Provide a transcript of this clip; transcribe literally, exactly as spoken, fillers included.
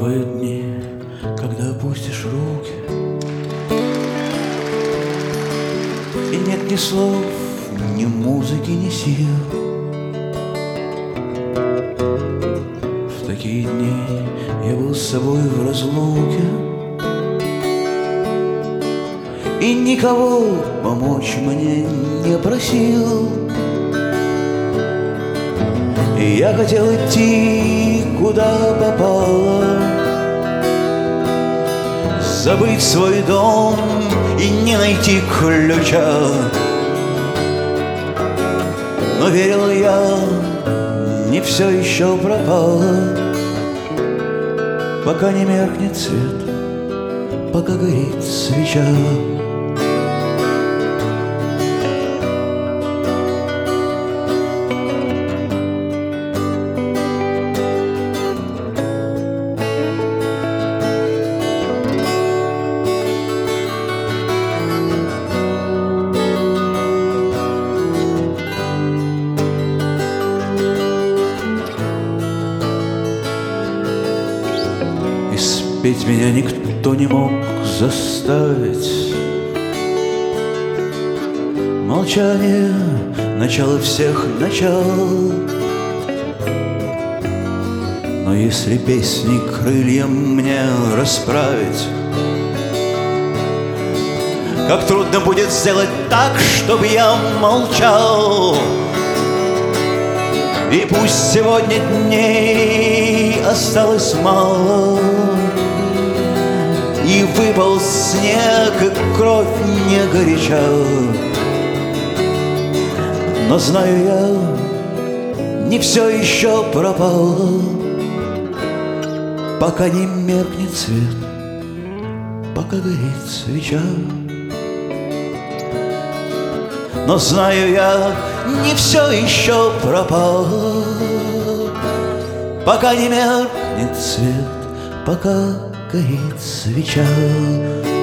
Бывают дни, когда опустишь руки, и нет ни слов, ни музыки, ни сил. В такие дни я был с собой в разлуке и никого помочь мне не просил. И я хотел идти, куда попало, забыть свой дом и не найти ключа. Но верил я, не все еще пропало, пока не меркнет свет, пока горит свеча. Петь меня никто не мог заставить. Молчание — начало всех начал. Но если песни крыльям мне расправить, как трудно будет сделать так, чтобы я молчал. И пусть сегодня дней осталось мало, и выпал снег, и кровь не горяча, но знаю я, не все еще пропало, пока не меркнет свет, пока горит свеча. Но знаю я, не все еще пропало, пока не меркнет свет, пока горит свеча.